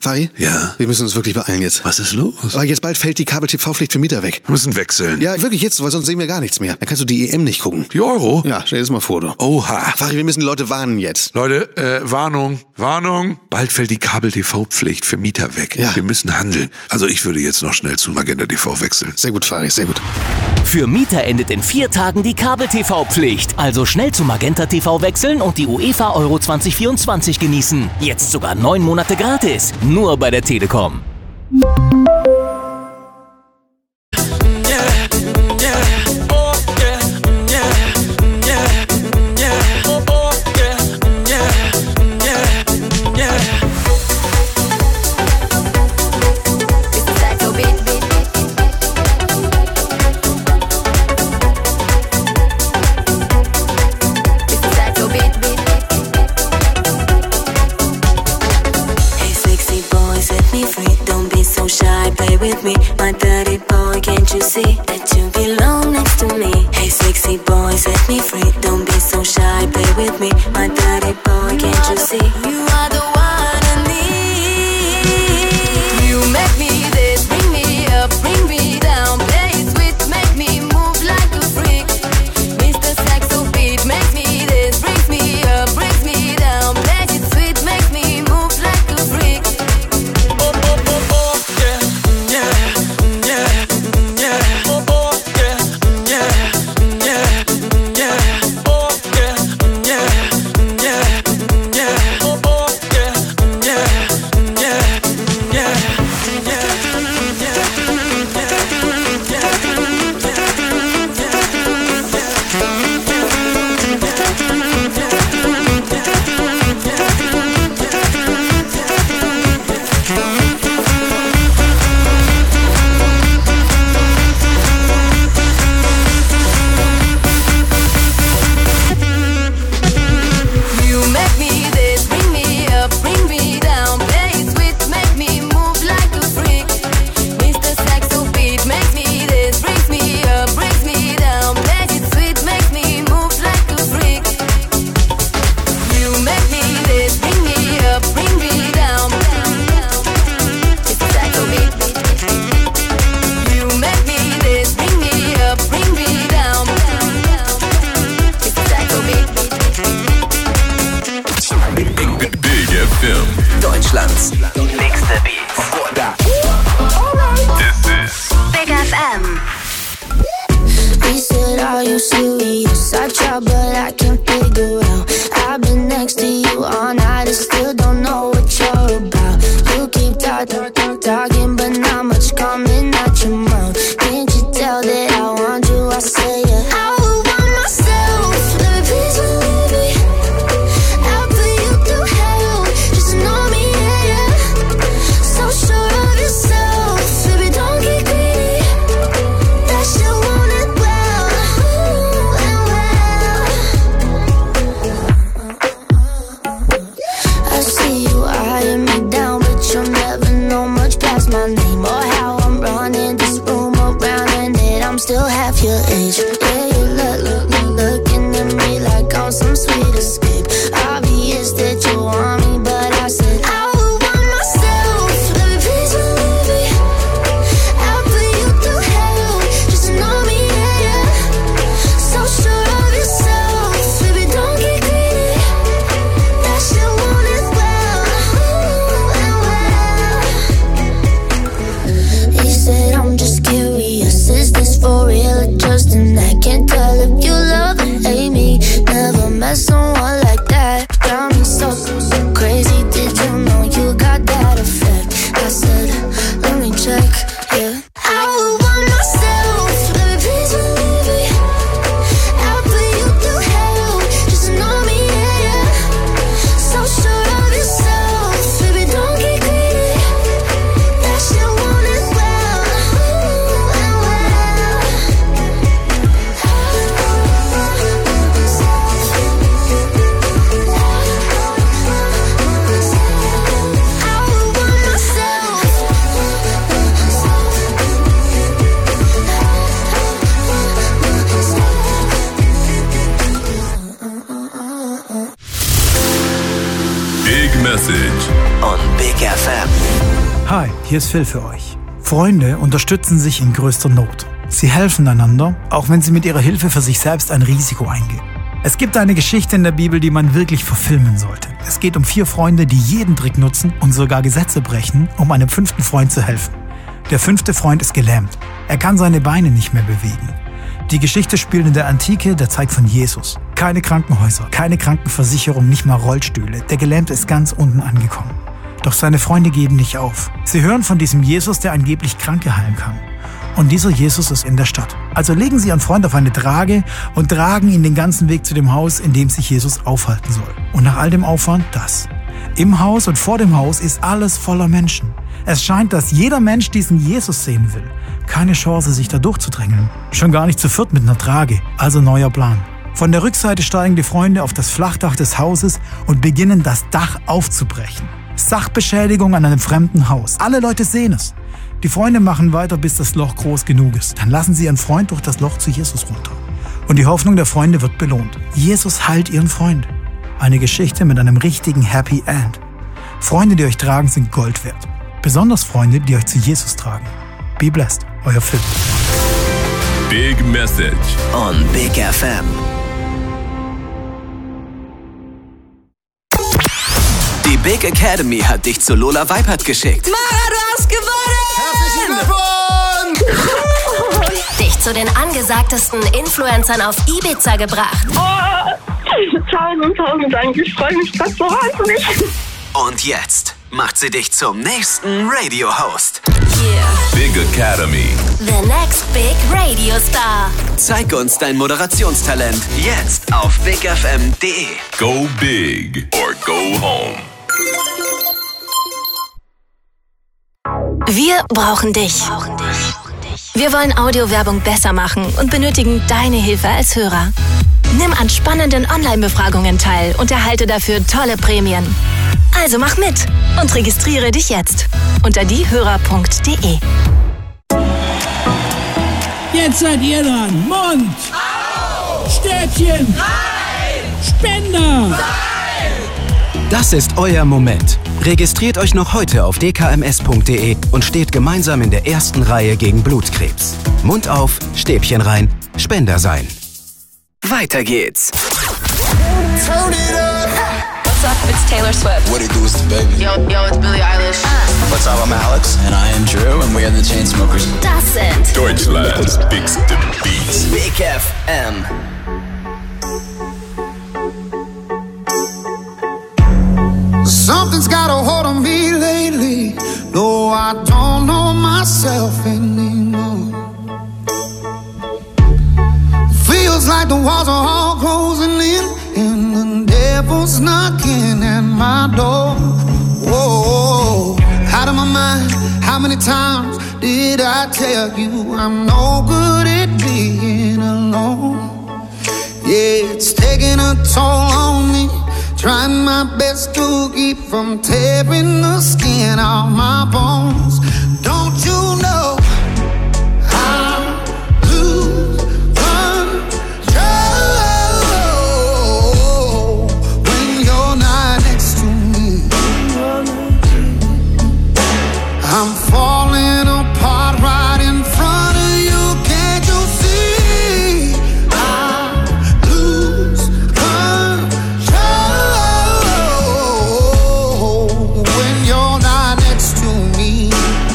Fari? Ja? Wir müssen uns wirklich beeilen jetzt. Was ist los? Aber jetzt bald fällt die Kabel-TV-Pflicht für Mieter weg. Wir müssen wechseln. Ja, wirklich jetzt, weil sonst sehen wir gar nichts mehr. Dann kannst du die EM nicht gucken. Die Euro? Ja, stell dir das mal vor, du. Oha. Fari, wir müssen die Leute warnen jetzt. Leute, Warnung. Bald fällt die Kabel-TV-Pflicht für Mieter weg. Ja. Wir müssen handeln. Also ich würde jetzt noch schnell zu Magenta TV wechseln. Sehr gut, Fari, sehr gut. Für Mieter endet in 4 Tagen die Kabel-TV-Pflicht. Also schnell zu Magenta TV wechseln und die UEFA Euro 2024 genießen. Jetzt sogar 9 Monate gratis. Nur bei der Telekom. With me, my dirty boy, can't you see that you belong next to me? Hey sexy boy, set me free, don't be so shy, play with me, my dirty boy, can't you see? You are the one I need. You make me this, bring me up, bring me down, play it sweet, make me move like a freak. Mr. Saxo beat makes me this, brings me up, brings me down, play it sweet, makes me move like a freak. Deutschlands nächste Beats. This is Big FM. He said, are you serious? I try, but I can't figure out. I've been next to you all night and still don't know what you're about. You keep talking, but not much coming out your mouth. Can't you tell that I want you? I say it. I would want myself. Baby, please believe me. I'll put you through hell. Just know me, yeah, yeah. So sure of yourself. Baby, don't get greedy. That shit want it well. Ooh, and well. I see you eyeing me down, but you'll never know much past my name or how I'm running this room around, and that I'm still half your age. Yeah, you looking at me like I'm some sweet escape. Obvious that you want me, but I said I would want myself. Baby, please believe me. I'll put you through hell. Just know me, yeah, yeah. So sure of yourself. Baby, don't get greedy. That shit want it well. Ooh, and well. Hi, hier ist Phil für euch. Freunde unterstützen sich in größter Not. Sie helfen einander, auch wenn sie mit ihrer Hilfe für sich selbst ein Risiko eingehen. Es gibt eine Geschichte in der Bibel, die man wirklich verfilmen sollte. Es geht um 4 Freunde, die jeden Trick nutzen und sogar Gesetze brechen, um einem 5. Freund zu helfen. Der 5. Freund ist gelähmt. Er kann seine Beine nicht mehr bewegen. Die Geschichte spielt in der Antike, der Zeit von Jesus. Keine Krankenhäuser, keine Krankenversicherung, nicht mal Rollstühle. Der Gelähmte ist ganz unten angekommen. Doch seine Freunde geben nicht auf. Sie hören von diesem Jesus, der angeblich Kranke heilen kann. Und dieser Jesus ist in der Stadt. Also legen sie ihren Freund auf eine Trage und tragen ihn den ganzen Weg zu dem Haus, in dem sich Jesus aufhalten soll. Und nach all dem Aufwand das. Im Haus und vor dem Haus ist alles voller Menschen. Es scheint, dass jeder Mensch diesen Jesus sehen will. Keine Chance, sich da durchzudrängeln. Schon gar nicht zu viert mit einer Trage. Also neuer Plan. Von der Rückseite steigen die Freunde auf das Flachdach des Hauses und beginnen, das Dach aufzubrechen. Sachbeschädigung an einem fremden Haus. Alle Leute sehen es. Die Freunde machen weiter, bis das Loch groß genug ist. Dann lassen sie ihren Freund durch das Loch zu Jesus runter. Und die Hoffnung der Freunde wird belohnt. Jesus heilt ihren Freund. Eine Geschichte mit einem richtigen Happy End. Freunde, die euch tragen, sind Gold wert. Besonders Freunde, die euch zu Jesus tragen. Be blessed, euer Phil. Big Message on Big FM. Die Big Academy hat dich zu Lola Weipert geschickt. Mara, du hast gewonnen! Herzlichen Glückwunsch! Dich zu den angesagtesten Influencern auf Ibiza gebracht. Oh, tausend Dank. Ich freue mich gerade so wahnsinnig. Und jetzt macht sie dich zum nächsten Radio-Host. Yeah. Big Academy. The next big radio star. Zeig uns dein Moderationstalent jetzt auf bigfm.de. Go big or go home. Wir brauchen dich. Wir wollen Audiowerbung besser machen und benötigen deine Hilfe als Hörer. Nimm an spannenden Online-Befragungen teil und erhalte dafür tolle Prämien. Also mach mit und registriere dich jetzt unter diehörer.de. Jetzt seid ihr dran. Mund. Au. Stäbchen. Nein. Spender. Nein. Das ist euer Moment. Registriert euch noch heute auf dkms.de und steht gemeinsam in der ersten Reihe gegen Blutkrebs. Mund auf, Stäbchen rein, Spender sein. Weiter geht's. Turn it up. What's up? It's Taylor Swift. What it do, it's the baby. Yo, it's Billie Eilish. What's up? I'm Alex. And I am Drew, and we are the Chainsmokers. Das sind Deutschland's bigste Beats. Big FM. Something's got a hold on me lately. No, I don't know myself anymore. Feels like the walls are all closing in, and the devil's knocking at my door. Whoa, out of my mind. How many times did I tell you I'm no good at being alone? Yeah, it's taking a toll on me. Trying my best to keep from tearing the skin off my bones. Don't you know I lose control when you're not next to me? I'm falling apart right in front of you. Can't you see? I lose control when you're not next to me.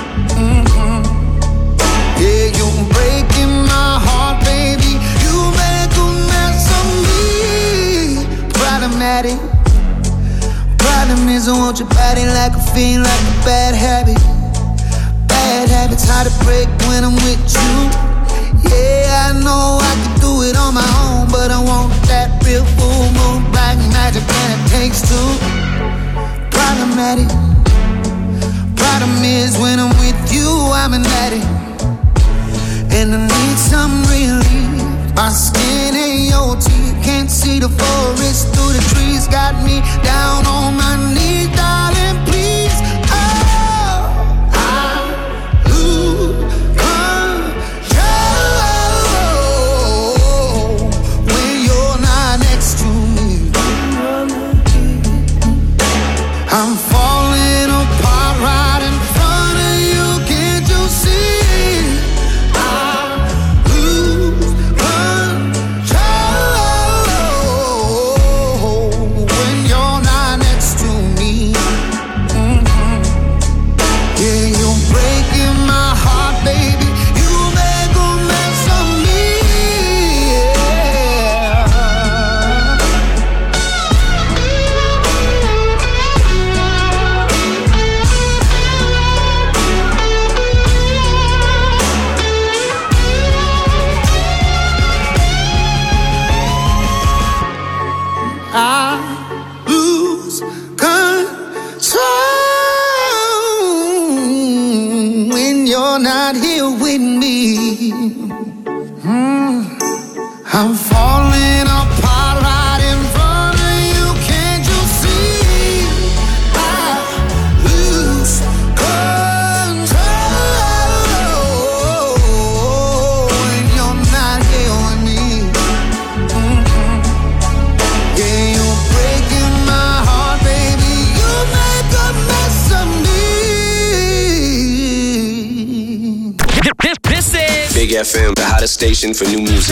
Yeah, you're breaking my heart, baby. You make a mess of me. Problematic. Problem is I want your body like a fiend, like a bad habit. Bad habits hard to break when I'm with you. Yeah, I know I can do it on my own, but I want that real full moon, black magic, and it takes two. Problematic. Problem is when I'm with you, I'm an addict, and I need some relief. My skin ain't your teeth, can't see the forest through the trees. Got me down on my knees, darling, please. Oh, I lose control when you're not next to me. I'm falling apart right in front you're not here with me. I'm falling apart right in front of you. Can't you see? I lose control when you're not here with me. Yeah, you're breaking my heart, baby. You make a mess of me. This is Big FM, the hottest station for new music.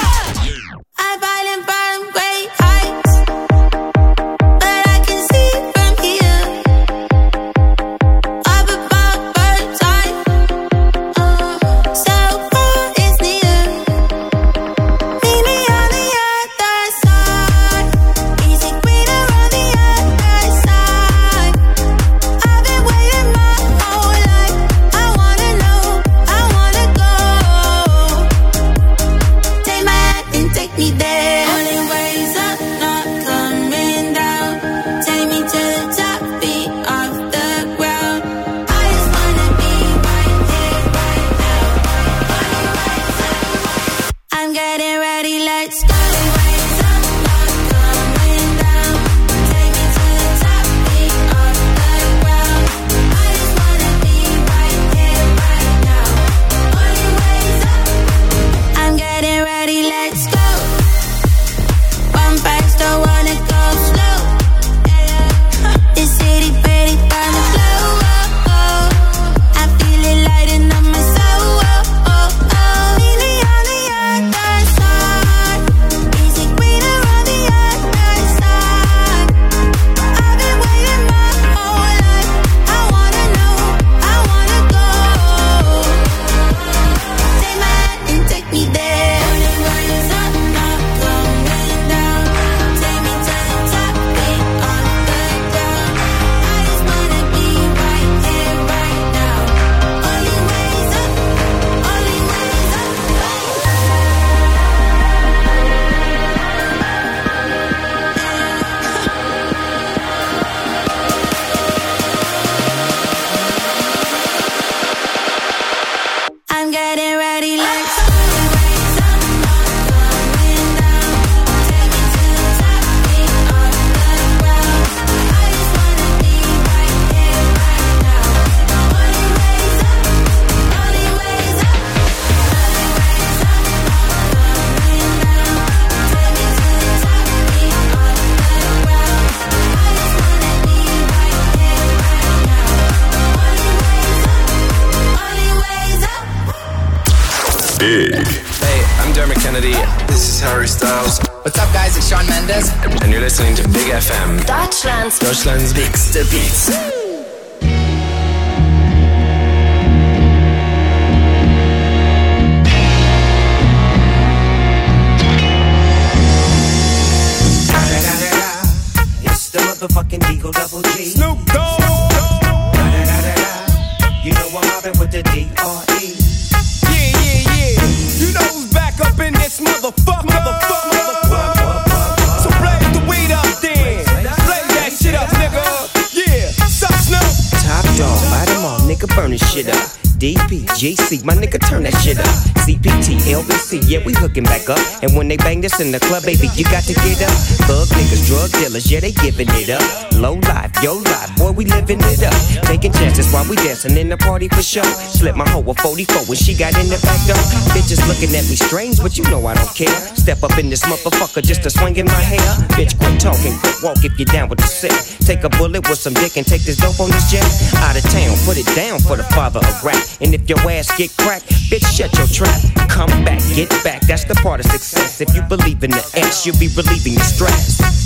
Big. Hey, I'm Dermot Kennedy. This is Harry Styles. What's up, guys? It's Shawn Mendes. And you're listening to Big FM. Deutschland's biggste Beats. It's the motherfucking Eagle Double G. Snoop Dogg. You know I'm mobbing with the D.R.E. You know who's back up in this motherfucker. So blaze the weed up then. Blaze that shit up, nigga. Yeah, sup, Snoop? Top dog, bite them all, nigga, burn this shit up. DP, GC, my nigga, turn that shit up. CPT, LBC, yeah, we hooking back up. And when they bang this in the club, baby, you got to get up. Thug niggas, drug dealers, yeah, they giving it up. Low life, yo life, boy, we living it up. Taking chances while we dancing in the party for sure. Slip my hoe a 44 when she got in the back door. Bitches looking at me strange, but you know I don't care. Step up in this motherfucker just to swing in my hair. Bitch, quit talking, quit walk if you're down with the set. Take a bullet with some dick and take this dope on this jet. Out of town, put it down for the father of rap. And if your ass get cracked, bitch, shut your trap. Come back, get back, that's the part of success. If you believe in the X, you'll be relieving the stress.